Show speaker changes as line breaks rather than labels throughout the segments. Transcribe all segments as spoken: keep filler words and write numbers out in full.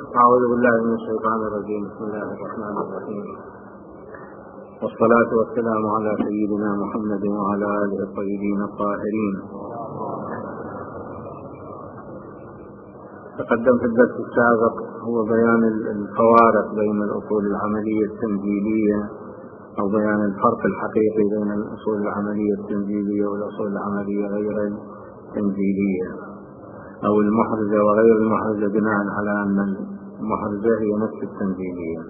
أعوذ بالله من الشيطان الرجيم. بسم الله الرحمن الرحيم، والصلاة والسلام على سيدنا محمد وعلى آله الطيبين الطاهرين. تقدم في الدرس السابق هو بيان الفوارق بين الأصول العملية التنزيلية أو بيان الفرق الحقيقي بين الأصول العملية التنزيلية والأصول العملية غير التنزيلية أو المحرزة وغير المحرزة، بناء على أن المحرزة هي نفس التنزيلية.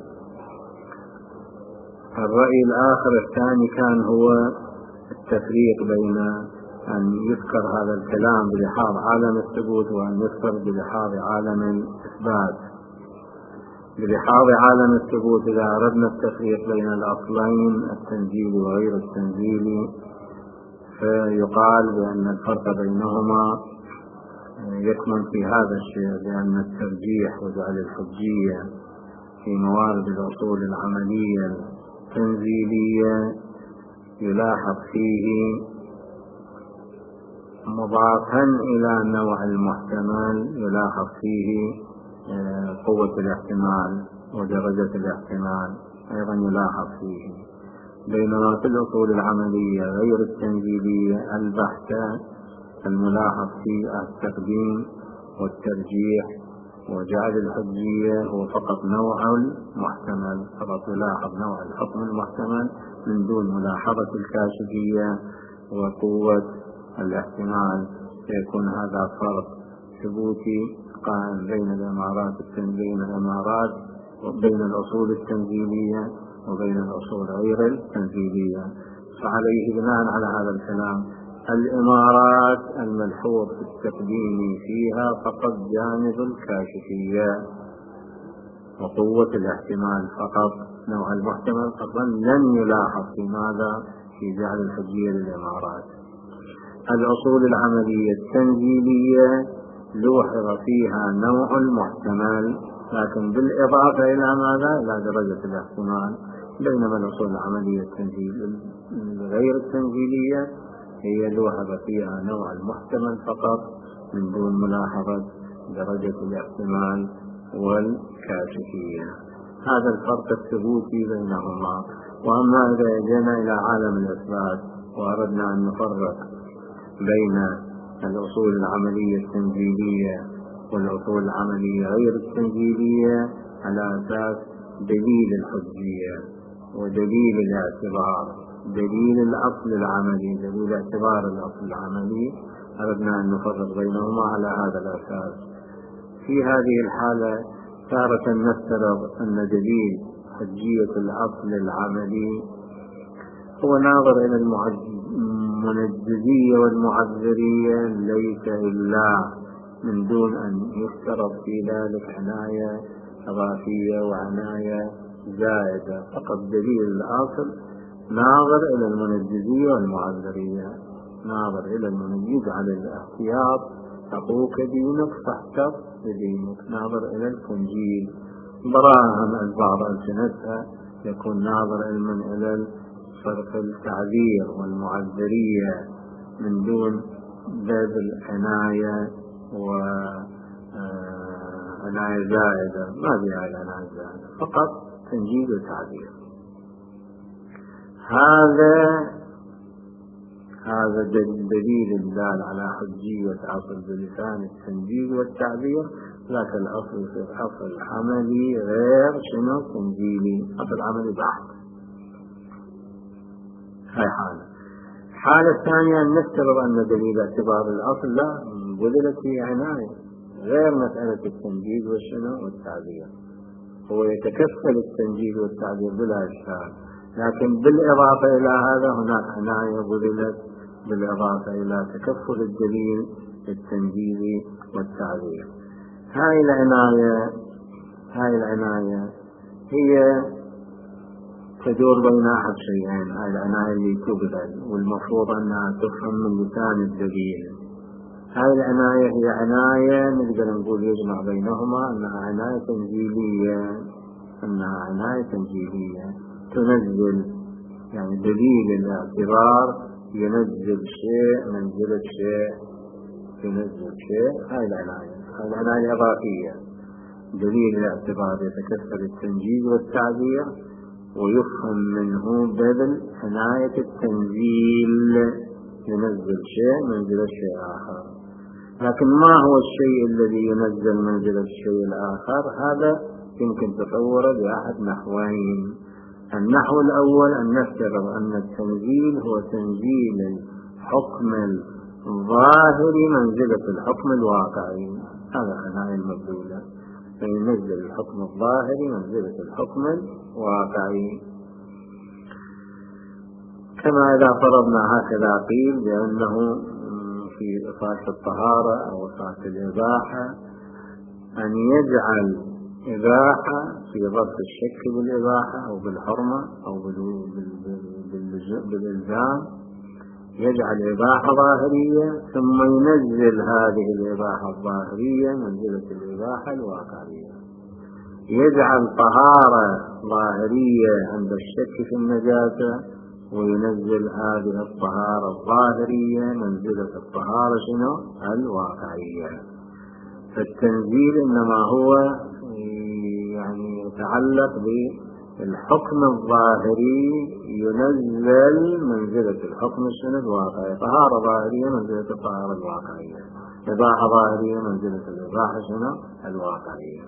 الرأي الآخر الثاني كان هو التفريق بين أن يذكر هذا الكلام بلحاظ عالم الثبوت وأن يذكر بلحاظ عالم الإثبات. بلحاظ عالم الثبوت إذا أردنا التفريق بين الأصلين التنزيلي وغير التنزيلي فيقال بأن الفرق بينهما يكمن في هذا الشيء، بأن الترجيح وجعل الحجية في موارد الأصول العملية التنزيلية يلاحظ فيه مضافا إلى نوع المحتمل، يلاحظ فيه قوة الاحتمال ودرجة الاحتمال أيضا يلاحظ فيه. بينما في الأصول العملية غير التنزيلية البحثة الملاحظ في التقديم والترجيح وجعل الحجية هو فقط نوع المحتمل، فقط يلاحظ نوع الحكم المحتمل من دون ملاحظة الكاشفية وقوة الاحتمال. سيكون هذا فرق ثبوتي قائم بين الإمارات بين الإمارات وبين الأصول التنزيلية وبين الأصول غير التنزيلية. فعليه بناء على هذا الكلام الإمارات الملحوظ في التقديم فيها فقط جانب الكاشفية وقوة الاحتمال فقط، نوع المحتمل فقط لن يلاحظ في ماذا في جعل الحجية للإمارات. الأصول العملية التنزيلية لوحظ فيها نوع المحتمل لكن بالإضافة إلى ماذا؟ إلى درجة الاحتمال. بينما الأصول العملية التنزيل غير التنزيلية هي لوحظ فيها نوع المحتمل فقط من دون ملاحظة درجة الاحتمال والكاشفية. هذا الفرق الثبوتي بينهما. وأما إذا جئنا إلى عالم الإثبات وأردنا أن نفرق بين الأصول العملية التنزيلية والأصول العملية غير التنزيلية على أساس دليل الحجية ودليل الاعتبار، دليل الأصل العملي، دليل اعتبار الأصل العملي، أردنا أن نفرق بينهما على هذا الأساس. في هذه الحالة تارة نفترض أن دليل حجية الأصل العملي هو ناظر إلى المنجزية والمعذرية ليس إلا من دون أن يفترض في ذلك عناية إضافية وعناية زائدة، فقط دليل الأصل ناظر إلى المنجزية والمعذرية، ناظر إلى المنجز على الاحتياط أخوك دينك فاحتط بدينك، ناظر إلى التنجيل براهم البعض ألسنتها يكون ناظر علما إلى فرق التعذير والمعذرية من دون بذل عناية وعناية زائدة، ما بها العناية زائدة، فقط تنجيل وتعذير. هذا هذا دليل دال على حجية أصل بلسان التنجيل والتعبير، لكن الأصل في الأصل العملي غير شنو تنجيلي، أصل عملي بحت. هاي حالة. الحالة الثانية أن نفترض أن دليل اعتبار الأصل لا بذلت فيه عناية غير مسألة التنجيل والشنو والتعبير، هو يتكفل التنجيل والتعبير بلا إشكال، لكن بالإضافة إلى هذا هناك عناية بذلت بالإضافة إلى تكفل الدليل التنجيلي والتعبير. هاي العناية هاي العناية هي تدور بين أحد شيئين، هاي العناية اللي تبذل والمفروض أنها تفهم من لسان الدليل. هاي العناية هي عناية نقدر نقول يجمع بينهما أنها عناية تنزيلية، أنها عناية تنزيلية تنزل، يعني دليل الاعتبار ينزل شيء منزلة شيء ينزل شيء. هاي العناية هاي العناية إضافية. دليل الاعتبار يتكثر التنجيز والتعبير، ويفهم منه بذل عناية التنزيل، ينزل شيء منزل الشيء آخر. لكن ما هو الشيء الذي ينزل منزل الشيء الآخر؟ هذا يمكن تصوره بأحد نحوين. النحو الأول أن نفترض أن التنزيل هو تنزيل الحكم الظاهري منزلة الحكم الواقعي، هذا عناية المبذولة، فينزل الحكم الظاهري منزلة الحكم الواقعي. كما إذا فرضنا هكذا قيل بأنه في إصالة الطهارة أو إصالة الإباحة أن يجعل إباحة في ظرف الشك بالإباحة أو بالحرمة أو بالإلزام، يجعل إباحة ظاهرية ثم ينزل هذه الإباحة الظاهرية منزلة الإباحة الواقعية، يجعل طهارة ظاهرية عند الشك في النجاسة وينزل هذه الطهارة الظاهرية منزلة الطهارة شنو؟ الواقعية. فالتنزيل إنما هو يعني يتعلق بالحكم الظاهري ينزل منزلة الحكم الشنو؟ الواقعي. طهارة ظاهرية منزلة الطهارة الواقعية، إباحة ظاهرية منزلة الإباحة شنو؟ الواقعية.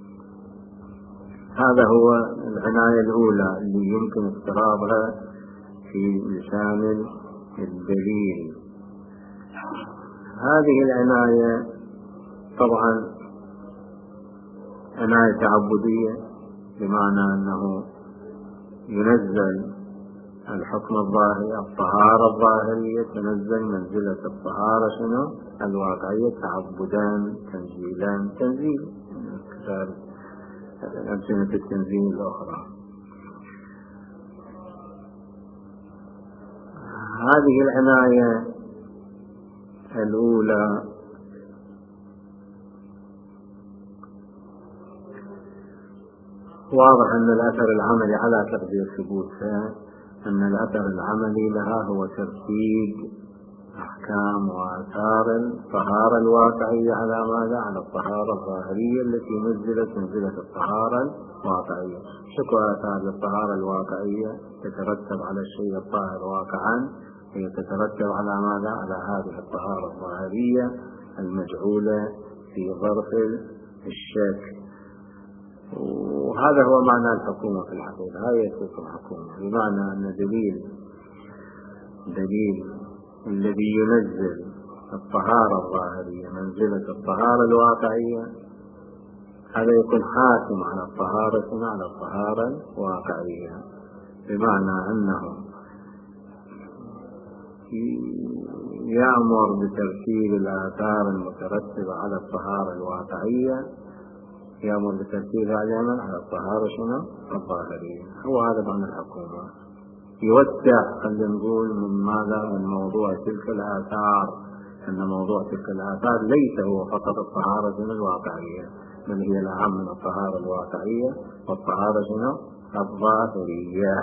هذا هو العناية الأولى اللي يمكن افتراضها في لسان الدليل. هذه العناية طبعا عناية تعبدية، بمعنى أنه ينزل الحكم الظاهري، الطهارة الظاهرية تنزل منزلة الطهارة شنو؟ الواقعية، تعبدان تنزيلان، تنزيل أمثلة التنزيل الأخرى. هذه العناية الأولى واضح أن الأثر العملي على تقدير ثبوتها أن الأثر العملي لها هو ترتيب أحكام وآثار الطهارة الواقعية على ماذا؟ على الطهارة الظاهرية التي نزلت منزلة الطهارة الواقعية. شكو آثار الطهارة الواقعية تترتب على الشيء الطاهر واقعا، هي تترتب على ماذا؟ على هذه الطهارة الظاهرية المجعولة في ظرف الشك. وهذا هو معنى الحكومة في الحقيقة، هذه يسوق الحكومة، بمعنى أن دليل دليل الذي ينزل الطهارة الظاهرية منزلة الطهارة الواقعية هذا يكون حاكم على الطهارة على الطهارة الواقعية، بمعنى أنه يأمر بترتيب الآثار المترتبة على الطهارة الواقعية، يأمر بترتيبها العمل على الطهارة شنو؟ الظاهرية. هو هذا معنى الحكومة. يوسع خلينا نقول من ماذا؟ من موضوع تلك الآثار، أن موضوع تلك الآثار ليس هو فقط الطهارة شنو؟ الواقعية، بل هي الأهم من الطهارة الواقعية والطهارة شنو؟ الظاهرية.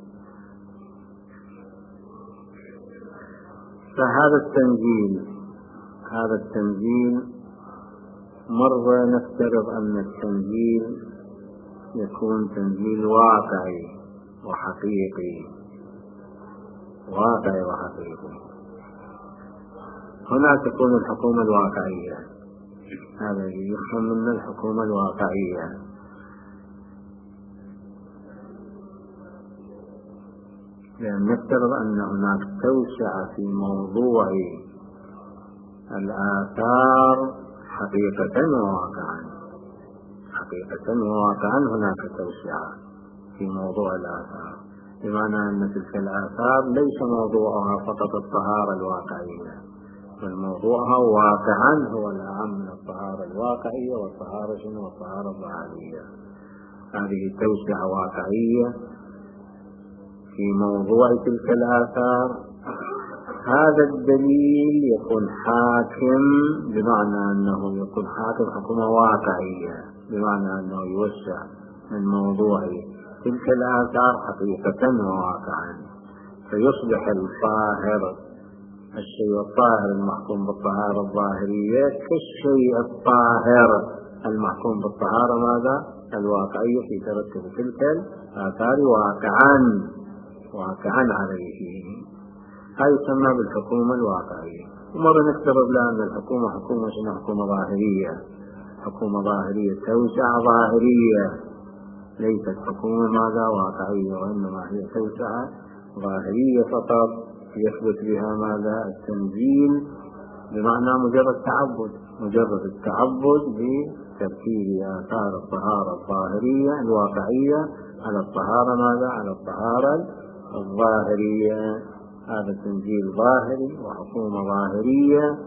فهذا التنزيل هذا التنزيل مرة نفترض أن التنزيل يكون تنزيل واقعي وحقيقي، واقعي وحقيقي. هنا تكون الحكومة الواقعية، هذا يفهم من الحكومة الواقعية. لأن نفترض أن هناك توسعة في موضوع الآثار حقيقة وواقعا، حقيقة وواقعا هناك توسعة في موضوع الآثار، بمعنى أن تلك الآثار ليس موضوعها فقط الطهارة الواقعية، بل موضوعها واقعا هو الأهم من الطهارة الواقعية والطهارة شنو؟ والطهارة الظاهرية. هذه توسعة واقعية في موضوع تلك الآثار. هذا الدليل يكون حاكم، بمعنى أنه يكون حاكم حكومة واقعية، بمعنى أنه يوسع من موضوع تلك الآثار حقيقة وواقعا، فيصبح الطاهر الشيء الطاهر المحكوم بالطهارة الظاهرية كالشيء الطاهر المحكوم بالطهارة ماذا؟ الواقعية في ترتب تلك الآثار واقعا واقعا عليه. هذا يسمى بالحكومة الواقعية. ومرة نفترض لها أن الحكومة حكومة شنو؟ حكومة ظاهرية، حكومة ظاهرية توسعة ظاهرية، ليست حكومة ماذا؟ واقعية، وإنما هي توسعة ظاهرية فقط يثبت بها ماذا؟ التنزيل، بمعنى مجرد تعبد، مجرد التعبد بترتيب آثار الطهارة الظاهرية الواقعية على الطهارة ماذا؟ على الطهارة الظاهرية. هذا تنزيل ظاهري وحكومة ظاهرية.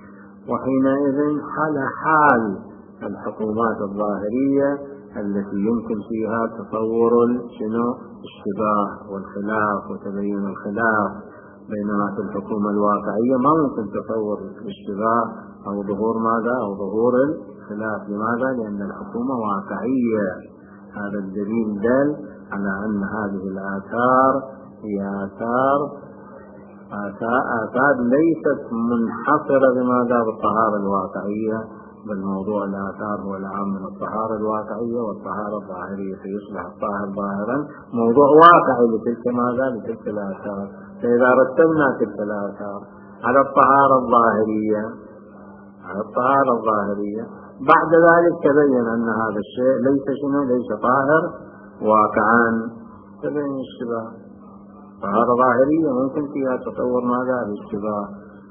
وحينئذ حال حال الحكومات الظاهرية التي يمكن فيها تصور شنو؟ الشباه والخلاف وتبين الخلاف، بينما في الحكومة الواقعية ما ممكن تصور الاشتباه أو ظهور ماذا؟ أو ظهور الخلاف. لماذا؟ لأن الحكومة واقعية. هذا الدليل دل على أن هذه الآثار هي آثار آثار ليست منحصرة بماذا؟ بالطهارة الواقعية، بل موضوع الآثار هو العام من الطهارة الواقعية والطهارة الظاهرية، فيصبح الطاهر ظاهرا موضوع واقعي لتلك ماذا؟ لتلك الآثار. فإذا رتبنا تلك الآثار على الطهارة الظاهرية على الطهارة الظاهرية بعد ذلك تبين أن هذا الشيء ليس شنو؟ ليس طاهر واقعا، تبين الاشتباه. طهارة ظاهرية ممكن فيها تطور ماذا؟ الاشتباه.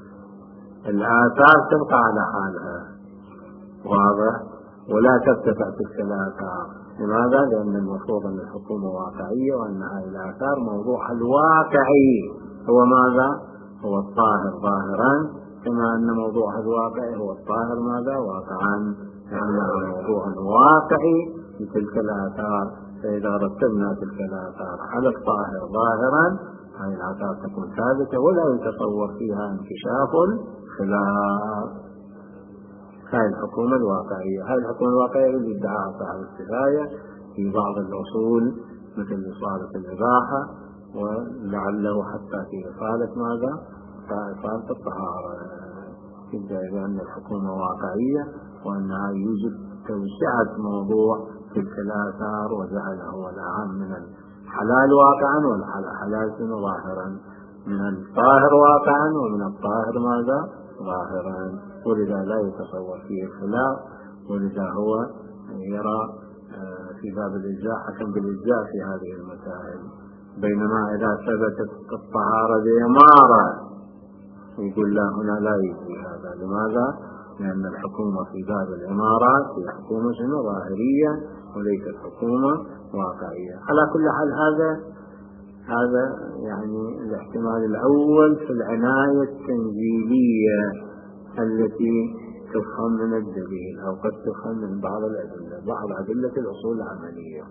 الآثار تبقى على حالها واضح، ولا ترتفع تلك الآثار. لماذا؟ لأن المفروض أن الحكومة واقعية، وأن هذه الآثار موضوع الواقعي هو ماذا؟ هو الطاهر ظاهرا، كما أن موضوع الواقعي هو الطاهر ماذا؟ واقعا، لأنه موضوع واقعي لتلك الآثار. فإذا رتبنا تلك الآثار على الطاهر ظاهرا هذه الآثار تكون ثابتة ولا يتصور فيها انكشاف خلاف. هذه الحكومة الواقعية. هذه الحكومة الواقعية اللي ادعاها صاحب الكفاية في بعض الأصول مثل إصالة الإباحة، ولعله حتى في إصالة ماذا؟ إصالة الطهارة، يدعي بأن الحكومة واقعية وأنها يوجد توسعة موضوع تلك الآثار وجعله الأهم من الحلال واقعا والحلال ظاهرا، من الطاهر واقعا ومن الطاهر ماذا؟ ظاهرا. ولذا لا يتصور فيه الخلاف، ولذا هو يرى في باب الإجزاء حكم بالإجزاء في هذه المسائل. بينما إذا ثبتت الطهارة بإمارة يقول لا، هنا لا يجري هذا. لماذا؟ لأن الحكومة في باب الإمارات هي حكومة شنو؟ ظاهرية وليست حكومة واقعية. على كل حال هذا هذا يعني الاحتمال الأول في العناية التنزيلية التي تفهم من الدليل، أو قد تفهم من بعض الأدلة، بعض أدلة الأصول العملية.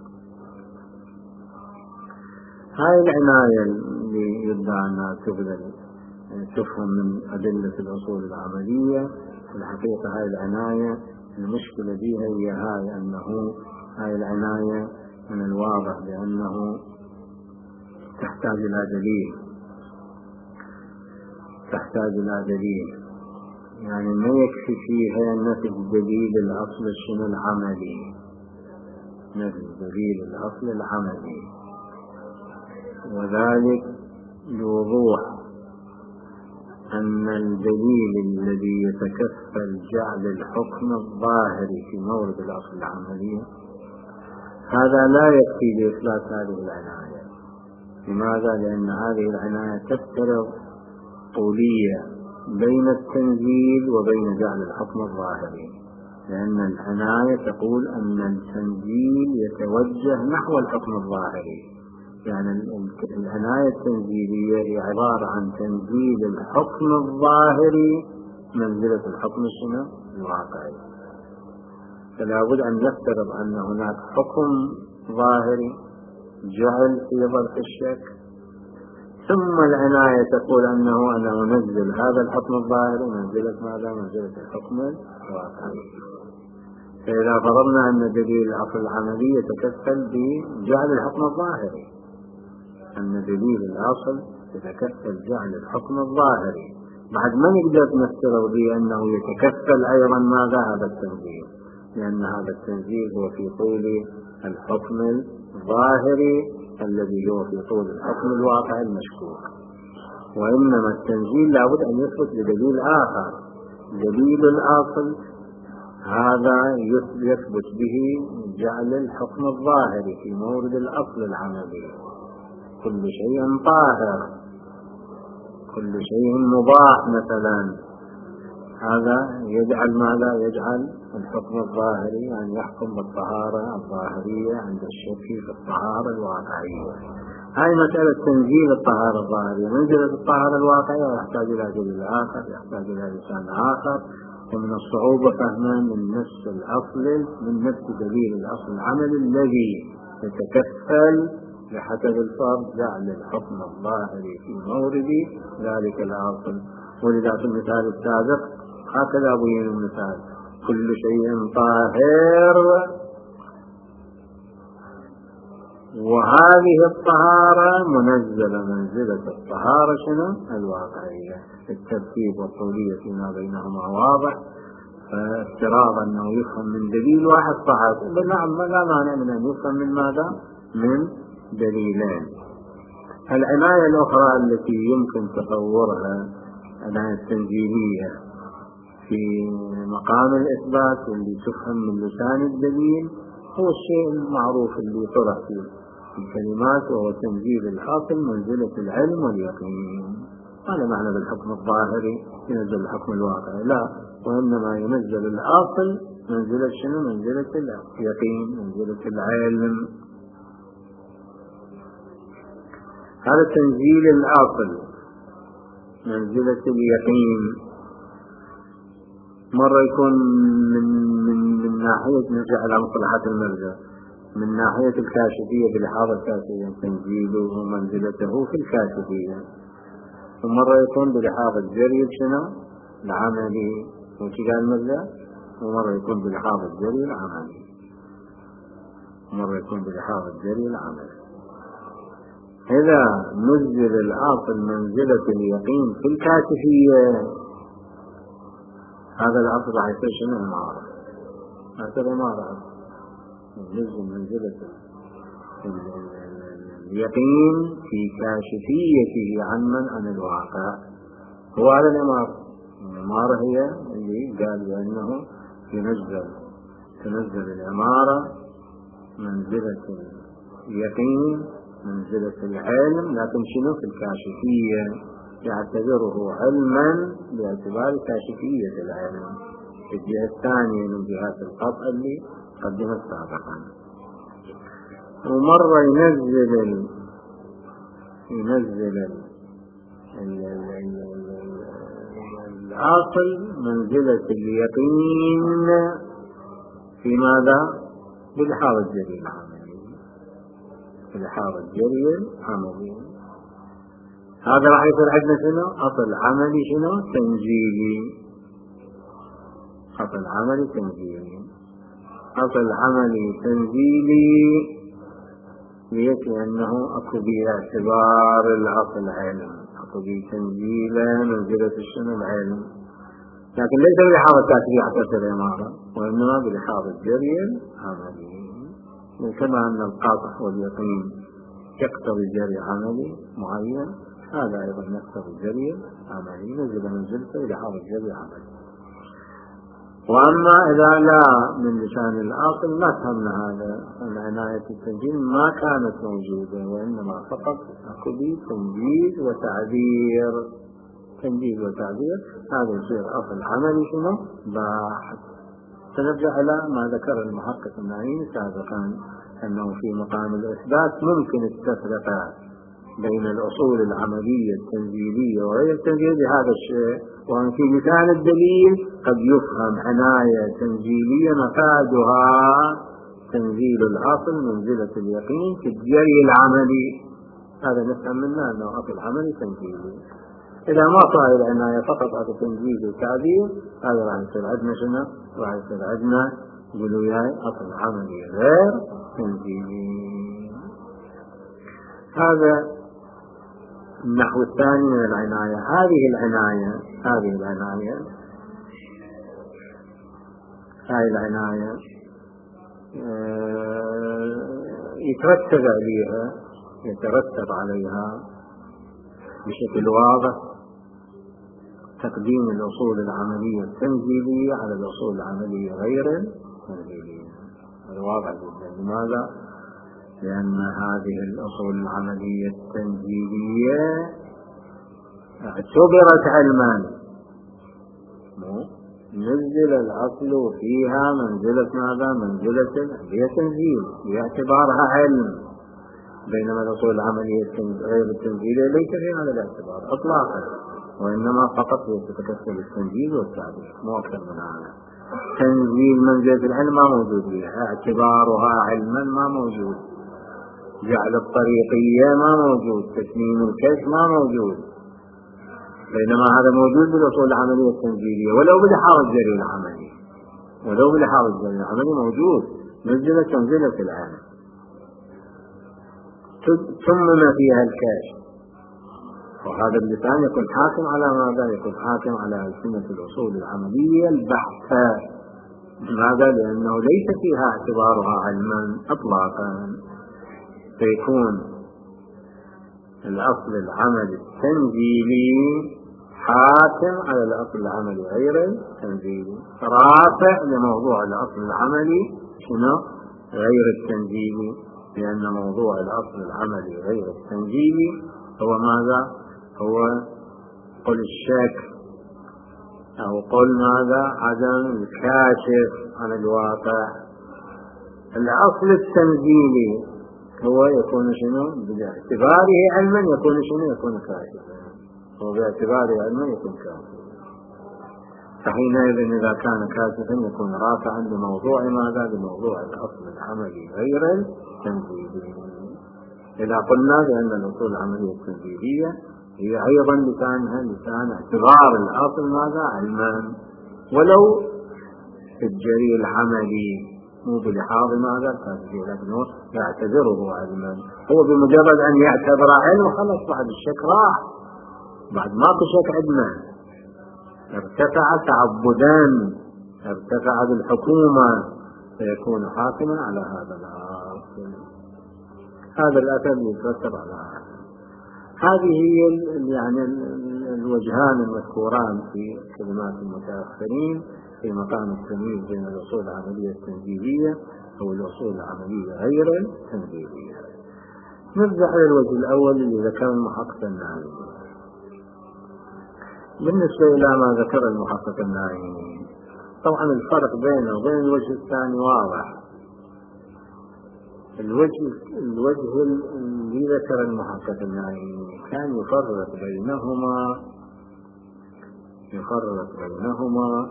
هاي العناية اللي يدعى أنها تفهم من أدلة الأصول العملية، في الحقيقة هاي العناية المشكلة بها هي هاي، أنه هاي العناية من الواضح بأنه تحتاج إلى دليل تحتاج إلى دليل يعني ما يكفي فيها نفي الدليل الأصل الشنو العملي، نفي الدليل الأصل العملي، وذلك بوضوح أن الدليل الذي يتكفل جعل الحكم الظاهري في مورد الأصل العملي هذا لا يكفي لإثبات هذه العناية. لماذا؟ لأن هذه العناية تفترض طولية بين التنزيل وبين جعل الحكم الظاهري، لأن العناية تقول أن التنزيل يتوجه نحو الحكم الظاهري. يعني العناية التنزيلية هي عبارة عن تنزيل الحكم الظاهري منزلة الحكم الشنو؟ الواقعي. فلا بد أن نفترض أن هناك حكم ظاهري جعل في ظرف الشك، ثم العناية تقول أنه أنا أنزل هذا الحكم الظاهري منزلة ماذا؟ منزلة الحكم الواقعي. فإذا فرضنا أن دليل الأصل العملي يتكفل بجعل الحكم الظاهري، أن دليل الأصل يتكفل جعل الحكم الظاهري، بعد ما نقدر نفترض به أنه يتكفل أيضا ماذا؟ هذا التنزيل. لأن هذا التنزيل هو في طول الحكم الظاهري الذي هو في طول الحكم الواقع المشكوك. وإنما التنزيل لابد أن يثبت بدليل آخر، دليل الأصل هذا يثبت به جعل الحكم الظاهري في مورد الأصل العملي. كل شيء طاهر، كل شيء مباح مثلا، هذا يجعل ماذا؟ يجعل الحكم الظاهري أن يحكم بالطهارة الظاهرية عند الشك في الطهارة الواقعية. هاي مسألة تنزيل الطهارة الظاهرية. منزلة الطهارة الواقعية يحتاج إلى دليل آخر، يحتاج إلى لسان آخر، ومن الصعوبة فهما من نفس الأصل، من نفس دليل الأصل العملي الذي يتكفل بحسب الفرض جعل الحكم الظاهري في مورد ذلك الأصل. ولذا في المثال السابق هكذا بين المثال: كل شيء طاهر، وهذه الطهارة منزلة منزلة الطهارة شنو؟ الواقعية. الترتيب والطولية فيما بينهما واضح، فافتراض أنه يفهم من دليل واحد صحيح. نعم، لا مانع من أن يفهم من ماذا؟ من دليلين. العناية الأخرى التي يمكن تصورها العناية التنزيلية في مقام الإثبات واللي تفهم من لسان الدليل هو الشيء المعروف اللي طرح في الكلمات، وهو تنزيل الأصل منزلة العلم واليقين. هذا معنى بالحكم الظاهري ينزل الحكم الواقعي، لا، وإنما ينزل الأصل منزلة شنو؟ منزلة اليقين، منزلة العلم. هذا تنزيل الأصل منزلة اليقين. مرة يكون من من من ناحية نرجع على مصطلحات المرجع، من ناحية الكاشفية بلحاظ الكاشفية تنزيله ومنزلته في الكاشفية، ومرة يكون بلحاظ الجري شنو؟ العملي وكذا المرجع، ومرة يكون بلحاظ الجري العملي، ومرة يكون بلحاظ الجري العملي. إذا نزل الأصل منزلة اليقين في الكاشفية هذا الأصل راح يصير شنو؟ إمارة. هذا إمارة نزل منزلة اليقين في كاشفيته عن من عن الواقع، هو على الإمارة. الإمارة هي اللي قال بأنه ينزل تنزل الإمارة منزلة اليقين منزلة العلم، لكن شنو؟ في الكاشفية، يعتبره علما باعتبار كاشفية العلم في الجهة الثانية من جهات القطع اللي قدمت سابقا. ومرة ينزل ال... ينزل ال... ال... ال... ال... الأصل منزلة اليقين في ماذا؟ بلحاظ الجري العملي، بلحاظ الجري العملي. هذا راح يصير عندنا شنو؟ أصل عملي شنو؟ تنزيلي. أصل عملي تنزيلي. أصل عملي تنزيلي ليكي أنه أكو باعتبار الأصل علم، أكو بتنزيله منزلة الشنو؟ العلم، لكن ليس بلحاظ التأثير حتى تصير الإمارة، وإنما بلحاظ الجري العملي. كما أن القاطع واليقين يقتضي جري عملي معين، هذا أيضا يقتضي الجري عملي، نزل منزلته بلحاظ الجري عملي. وأما إذا لا من لسان الأصل ما فهمنا هذا، أن عناية التنزيل ما كانت موجودة، وإنما فقط أكو تنجيز وتعبير، تنجيز وتعبير، هذا يصير أصل عملي شنو؟ باحث. سنرجع إلى ما ذكر المحقق النعيم سابقا، أنه في مقام الإثبات ممكن التفرقة بين الأصول العملية التنزيلية وغير التنزيلية بهذا الشيء، وأن في مثال الدليل قد يفهم عناية تنزيلية مفادها تنزيل الأصل منزلة اليقين في الجري العملي، هذا نفهم منه أنه أصل عملي تنزيلي. إذا ما صار العناية فقط على تنزيل وتعبير، هذا راح يصير عندنا شنو؟ راح يصير عندنا جلوياي أصل عملي غير تنزيلي. هذا النحو الثاني من العناية. هذه العناية هذه العناية هاي العناية يترتب عليها يترتب عليها بشكل واضح تقديم الأصول العملية التنزيلية على الأصول العملية غير التنزيلية. هذا واضح جدا. لماذا؟ لأن هذه الأصول العملية التنزيلية اعتبرت علما، نزل الأصل فيها منزلة ماذا؟ منزلة هي تنزيل باعتبارها علم، بينما الأصول العملية غير التنزيلية ليس فيها هذا الاعتبار إطلاقا، وإنما فقط يتكسر التنزيل والتعبير، مو أكثر من هذا. تنزيل منزلة العلم ما موجود فيها، اعتبارها علما ما موجود، جعل الطريقية ما موجود، تسليم الكشف ما موجود، بينما هذا موجود بالأصول العملية التنزيلية ولو بلحاظ الجري العملي، ولو بلحاظ الجري العملي موجود منزلة تنزلة العلم ثم فيها الكاشف. وهذا اللسان يكون حاكم على ماذا؟ يكون حاكم على ألسنة الأصول العملية البحثة. لماذا؟ لأنه ليس فيها اعتبارها علما إطلاقا، فيكون الأصل العملي التنزيلي حاكم على الأصل العملي غير التنزيلي، رافع لموضوع الأصل العملي شنو؟ غير التنزيلي، لأن موضوع الأصل العملي غير التنزيلي هو ماذا؟ هو قل الشك أو قل ماذا؟ عدم الكاشف عن الواقع. الأصل التنزيلي هو يكون شنو؟ باعتباره علما يكون شنو؟ يكون كاشفا، هو باعتباره علما يكون كاشفا. فحينئذ إذا كان كاشفا يكون رافعا لموضوع ماذا؟ لموضوع الأصل العملي غير التنزيلي. إذا قلنا بأن الأصول العملية التنزيلية هي أيضا لسانها لسان اعتبار الأصل ماذا؟ علما، ولو في الجري العملي مو بلحاظ ماذا؟ التنزيل، لكنه يعتبره علما. هو بمجرد أن يعتبر علم خلص بعد الشك راح، بعد ما بشك عندنا ارتفع تعبدا، ارتفع بالحكومة، فيكون حاكما على هذا الأصل. هذا الأثر يترتب على هذا. هذه هي يعني الوجهان المذكوران في كلمات المتأخرين في مقام التمييز بين الأصول العملية التنزيلية أو الأصول العملية غير التنزيلية. نرجع إلى الوجه الأول اللي ذكر المحقق النعيمي. بالنسبة إلى ما ذكر المحقق النعيمي، طبعا الفرق بينه وبين الوجه الثاني واضح. الوجه الوجه اللي ذكر المحقق النعيمي كان يفرق بينهما يفرق بينهما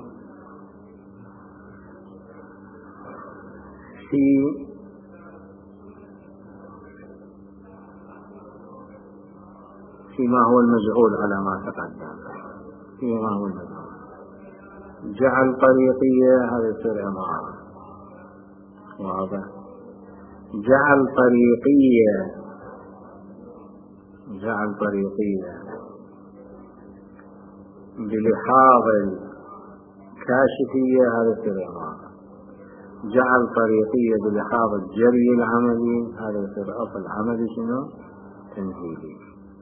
في فيما هو المجهول على ما تقدم. فيما هو المجهول جعل طريقية، هذا يصير إمارة واضح. جعل طريقية جعل طريقية بلحاظ الكاشفية، هذا يصير إمارة. جعل طريقية بلحاظ الجري العملي، هذا يصير أصل عملي شنو؟ تنزيلي.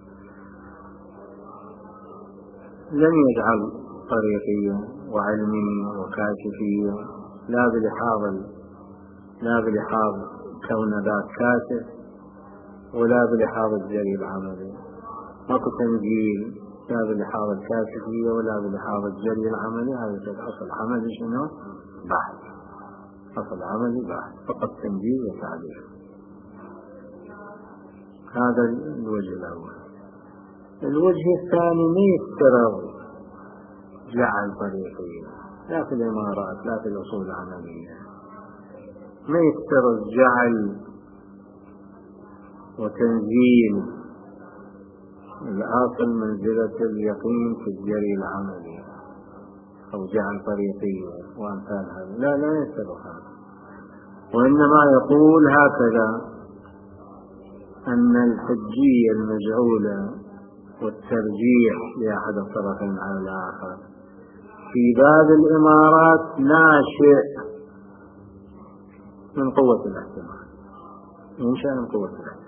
لم يجعل طريقية وعلمية وكاشفية لا بلحاظ لا بلحاظ كون ذات كاشف ولا بلحاظ الجري العملي. ماكو تنزيل لا بلحاظ الكاشفية ولا بلحاظ الجري العملي، هذا يصير أصل عملي شنو؟ بحث. أصل عملي بحث، فقط تنزيل وتعبير. هذا الوجه الأول. الوجه الثاني ما يفترض جعل طريقية، لا في الإمارات لا في الأصول العملية، ما يفترض جعل وتنزيل الأصل منزلة اليقين في الجري العملي أو جعل طريقية وأمثال هذا، لا لا يفترض هذا. وإنما يقول هكذا أن الحجية المجعولة والترجيح لأحد الطرفين على الآخر في باب الإمارات ناشئ من قوة الاحتمال، ينشأ من قوة الاحتمال.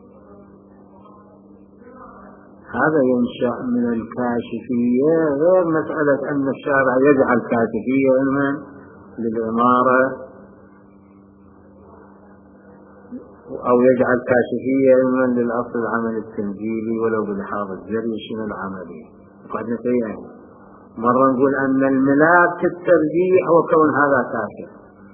هذا ينشأ من الكاشفية، غير مسألة أن الشارع يجعل كاشفية علما للإمارة أو يجعل كاشفية علما للأصل العمل التنزيلي ولو بلحاظ الجري شنو العملي. وقعدنا شيئين، مرة نقول أن الملاك في الترجيح هو كون هذا كاشف،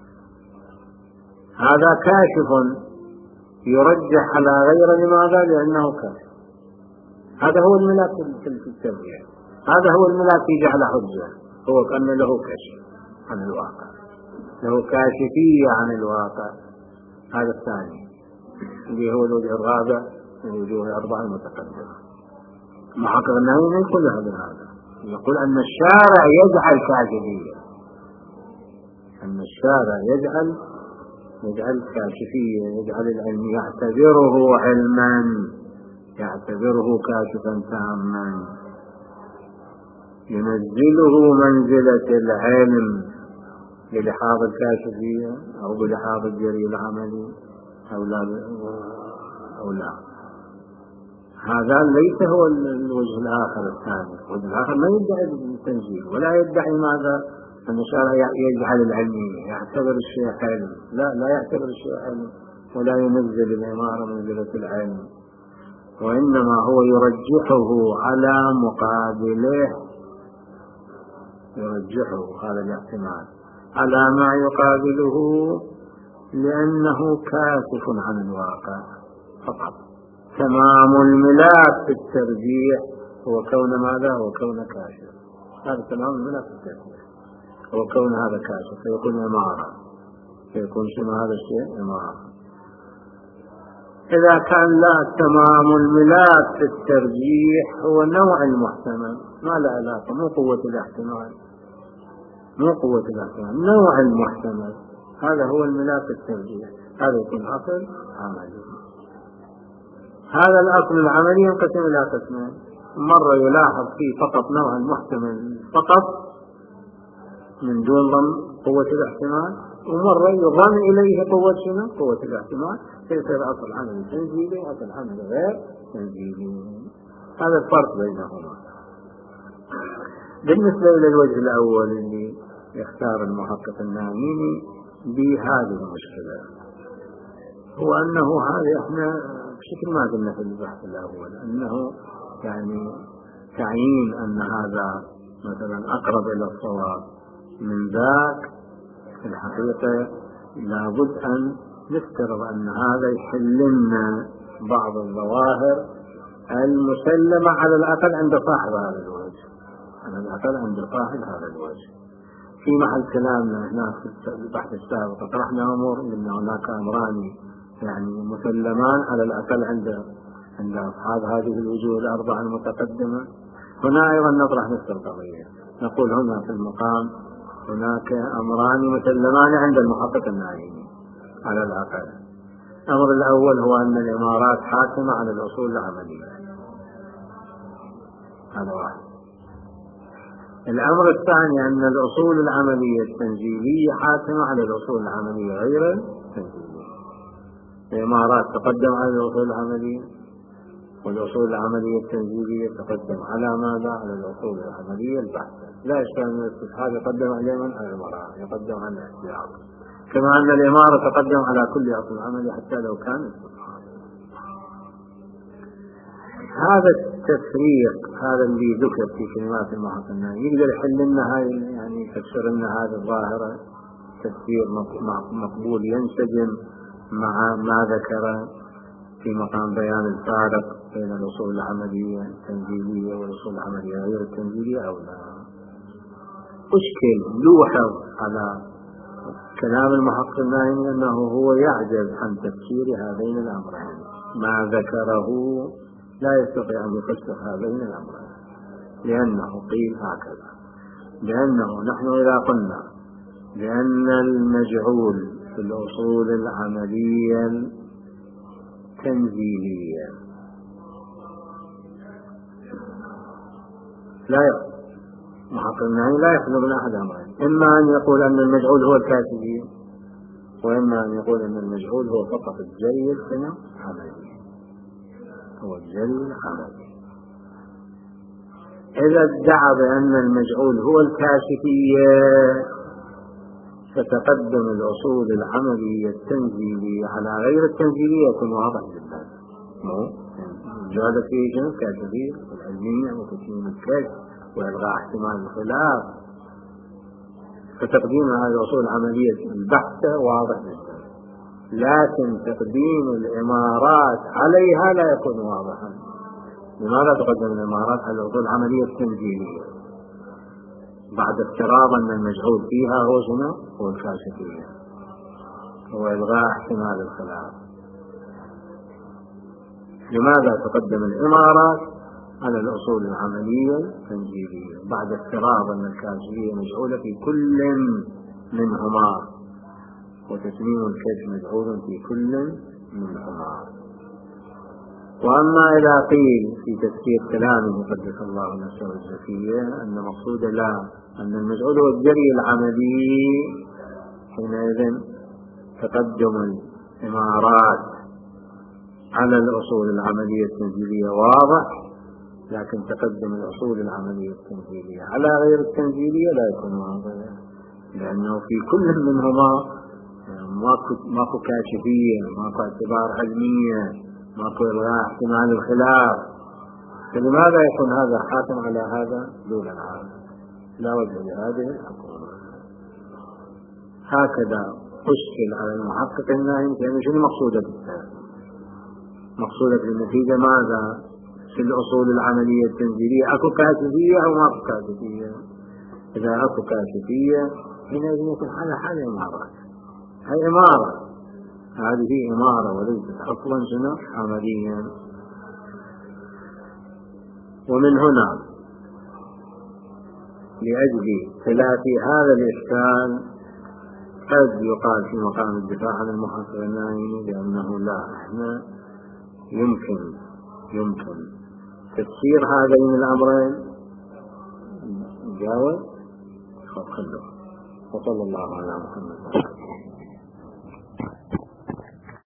هذا كاشف يرجح على غير، لماذا؟ لأنه كاشف. هذا هو الملاك في الترجيح، هذا هو الملاك يجعل حجة، هو كأن له كشف عن الواقع، له كاشفية عن الواقع. هذا الثاني اللي هو الوجه الرابع من وجوه الأربعة المتقدمة. محقق النووي يقول هذا، يقول أن الشارع يجعل كاشفية، أن الشارع يجعل يجعل كاشفية، يجعل العلم يعتبره علما، يعتبره كاشفا تاما، ينزله منزلة العلم بلحاظ الكاشفية أو بلحاظ الجري العملي أو لا أو لا. هذا ليس هو الوجه الآخر الثاني. الوجه الآخر ما يدعي التنزيل ولا يدعي ماذا أن الشارع يجعل العلمية، يعتبر الشيء علم، لا لا يعتبر الشيء علم ولا ينزل الإمارة منزلة العلم، وإنما هو يرجحه على مقابله، يرجحه هذا الاحتمال على ما يقابله لأنه كاشف عن الواقع فقط. تمام الملاك في الترجيح هو كون ماذا؟ هو كون كاشف. هذا تمام الملاك في الترجيح هو كون هذا كاشف، فيكون إمارة، فيكون شنو هذا الشيء؟ إمارة. إذا كان لا تمام الملاك في الترجيح هو نوع المحتمل، ما له علاقة، مو قوة الاحتمال، مو قوة الاحتمال، نوع المحتمل، هذا هو الملاك في الترجيح. هذا يكون أصل عملي. هذا الأصل العملي ينقسم إلى قسمين، مرة يلاحظ فيه فقط نوع المحتمل فقط من دون ضم قوة الاحتمال، ومرة يضم إليه قوة شنو؟ قوة الاحتمال، فيصير أصل عمل تنزيلي أصل عمل غير تنزيلي. هذا الفرق بينهما. بالنسبة إلى الوجه الأول اللي يختار المحقق النعيمي بهذه المشكلة، هو أنه هذا إحنا بشكل ما قلنا في البحث الأول، أنه يعني تعيين أن هذا مثلا أقرب إلى الصواب من ذاك، في الحقيقة لابد أن نفترض أن هذا يحل لنا بعض الظواهر المسلمة على الأقل عند صاحب هذا الوجه، على الأقل عند صاحب هذا الوجه. في محل كلامنا هنا في البحث السابق طرحنا أمور أن هناك أمران يعني مسلمان على الأقل عند عند أصحاب هذه الوجوه الأربعة المتقدمة. هنا أيضا نطرح نفس القضية، نقول هنا في المقام هناك أمران مسلمان عند المحقق النعيمي على الأقل. الأمر الأول هو أن الإمارات حاكمة على الأصول العملية، هذا واحد. الأمر الثاني أن الأصول العملية التنزيلية حاكمة على الأصول العملية غير التنزيلية. الإمارات تقدم على الأصول العملية، والأصول العملية التنزيلية تقدم على ماذا؟ على الأصول العملية البحثة. لا يشتغل من الاستصحاب يقدم عليها من الإمارات، يقدم على الاحتياط، كما أن الإمارة تقدم على كل أصل عملي حتى لو كان استصحاب. هذا التفريق هذا اللي ذكر في كلمات المحقق النعيمي يقدر يحل لنا هاي، يعني يفسر لنا هذه الظاهرة تفسير مقبول ينسجم مع ما ذكر في مقام بيان الفارق بين الأصول العملية التنزيلية والأصول العملية غير التنزيلية أو لا. أشكل لوحظ على كلام المحقق النعيمي أنه هو يعجز عن تفسير هذين الأمرين، ما ذكره لا يستطيع أن يفسر هذين الأمرين، لأنه قيل هكذا، لأنه نحن إذا قلنا بأن المجعول في الأصول العملية التنزيلية لا يخلو محقق النعيمي لا يخلو من أحد أمرين، إما أن يقول أن المجعول هو الكاشفية وإما أن يقول أن المجهول هو فقط الجري العملي، هو الجري العملي. إذا ادعى بأن المجهول هو الكاشفية فتقدم الأصول العملية التنزيلية على غير التنزيلية يكون واضح جدا. جهد فيه جنس كاشفية والعلمية وتسليم الكشف وإلغاء احتمال الخلاف، فتقديم هذه الأصول العملية البحثة واضح جدا، لكن تقديم الإمارات عليها لا يكون واضحا. لماذا تقدم الإمارات على الأصول العملية التنزيلية بعد افتراض أن المجهول فيها هو شنو؟ هو الكاشفية، هو إلغاء احتمال الخلاف. لماذا تقدم الإمارات على الأصول العملية التنزيلية بعد افتراض أن الكاشفية مجهولة في كل منهما وتسليم الكشف مجهول في كل منهما؟ وأما إذا قيل في تفسير كلامه قدس الله نفسه الزكية أن مقصود لا أن المجهول هو الجري العملي، حينئذ تقدم الإمارات على الأصول العملية التنزيلية واضح، لكن تقدم الأصول العملية التنزيلية على غير التنزيلية لا يكون واضح، لأنه في كل منهما ماكو ماكو كاشفية، ماكو اعتبار علمية، ماكو إلغاء احتمال الخلاف. فلماذا يكون هذا حاكم على هذا دون هذا؟ لا وجه لهذه الحكومة. هكذا أشكل على المحقق الناهم يعني شنو مقصودة بالتالي؟ مقصودة بالنتيجة ماذا؟ في الأصول العملية التنزيلية أكو كاشفية أو ماكو كاشفية؟ إذا أكو كاشفية حينئذ يكون على حال إمارات، هي إمارة، هذه إمارة وليست أصلا شنو عمليا. ومن هنا لأجل تلافي هذا الإشكال قد يقال في مقام الدفاع عن المحقق الناهي بأنه لا، احنا يمكن يمكن تفسير هذين الأمرين جاوز خلوه. وصلى الله على محمد.